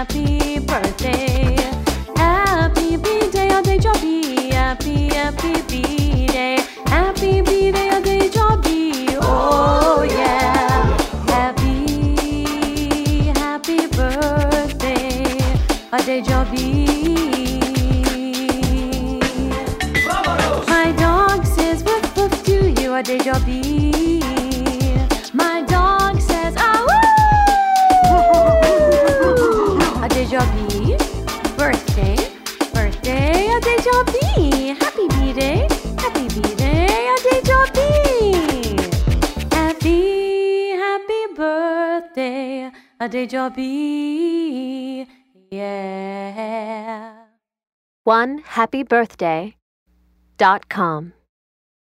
happy birthday. Happy B-Day, ade jobby. Happy B-Day. Happy B-Day, ade jobby. Oh yeah. Happy birthday, ade jobby. My dog says woof woof to you, ade jobby. My dog says ah woo. Ade jobby. Birthday, ade jobby. Happy B-Day, ade jobby. Happy birthday, ade jobby. Yeah. OneHappyBirthday.com